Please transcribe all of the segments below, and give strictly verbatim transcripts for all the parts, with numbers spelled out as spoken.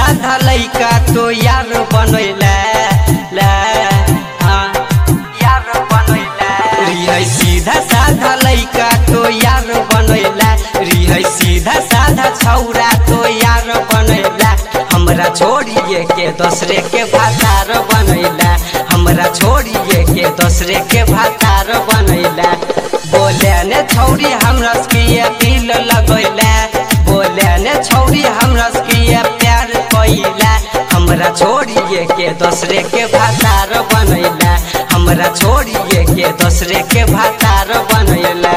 साधा लइका तो यार बनैला ला हाँ यार बनैला रिहै सीधा साधा लइका तो यार बनैला रिहै सीधा साधा छौरा तो यार बनैला हमरा छोड़िए के दूसरे के भातार बनैला हमरा छोड़िए के दूसरे के भातार बनैला बोले ने छौरी हमरा के दिल लगैला बोले ने छौरी हमरा के प्यार कइला हमरा छोड़िए के दूसरे के भातार बनैला हमरा छोड़िए के दूसरे के भातार बनैला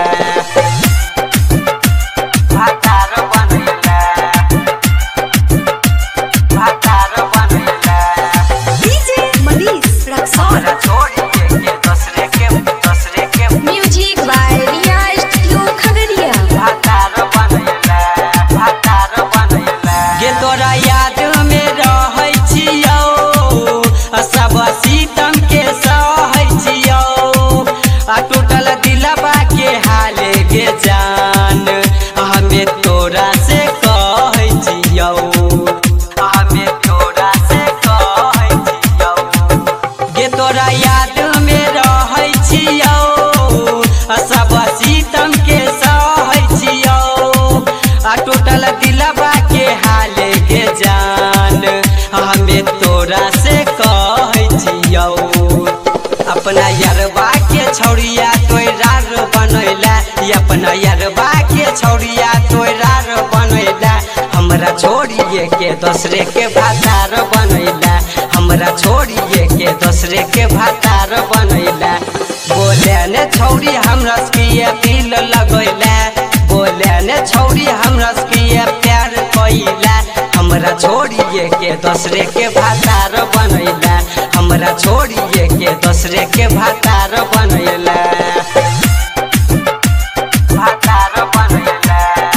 भातार बनैला भातार बनैला डीजे मनीष रक्सौल हमरा छोड़िए के दूसरे के दूसरे के music by Riya studio Khagaria भातार बनैला भातार बनैला गे तोरा याद में रहै छियौ सब सीतम के सहै छियौ आ टूटल दिलबा के हाले गे जान हमें तोरा से कहै छियौ हमें तोरा से कहै छियौ गे तोरा याद में रहै छियौ सब सीतम के सहै छियौ आ टूटल दिलबा के हाले के जान हमें तोरा से कहै छियौ अपना यरबा के छौरिया तोरार बनैला अपना यरबा के छौरिया तोरार बनैला हमरा छोड़िए के दूसरे के भातार बनैला हमरा छोड़िए के दूसरे के भातार बनैला बोले ने छौरी हमरा के दिल लगैला बोले ने छौरी हमरा के प्यार कइला हमरा छोड़िए के दूसरे के भातार बनैला हमरा छोड़िए के दूसरे के भातार बनैला भातार बनैला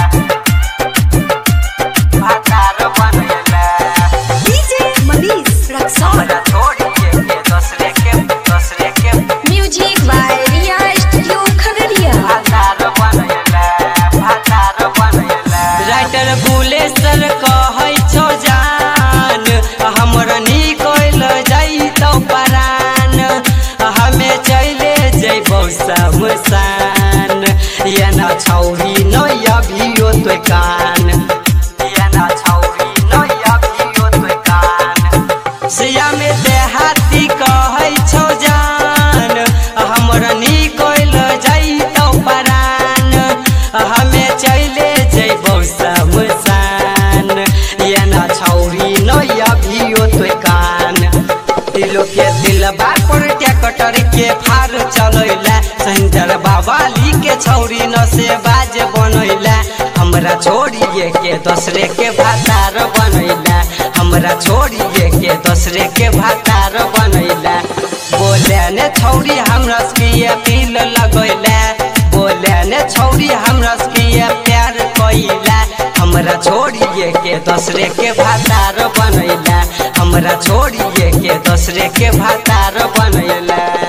भातार बनैला डीजे मनीष रक्सौल हमरा छोड़िए के दूसरे के दूसरे के music by Riya studio Khagaria भातार बनैला भातार बनैला राइटर बुलेसर कहै छौ जान हमर निकल जइतौ परान हमे चले जइबौ शमशान एना छौरी नै अभियो तोय कान एना छौरी नै अभियो तोय कान सिया में देहाती कहै छौ जान हमर निकल जइतौ परान हमे चले जइबौ शमशान एना छौरी नै अभियो तोय कान दिलो के दिलबा पर ट्रैक्टर के फार चलैला सेंटर बाबाली के छौरी न से बाज बनैला हमरा छोड़िए के दूसरे के भातार बनैला हमरा छोड़िए के दूसरे के भातार बनैला बोले ने छौरी हमरा के दिल लगैला बोले ने छौरी हमरा के प्यार कइला हमरा छोड़िए के दूसरे के भातार बनैला हमरा छोड़िए के दूसरे के भातार बनैला।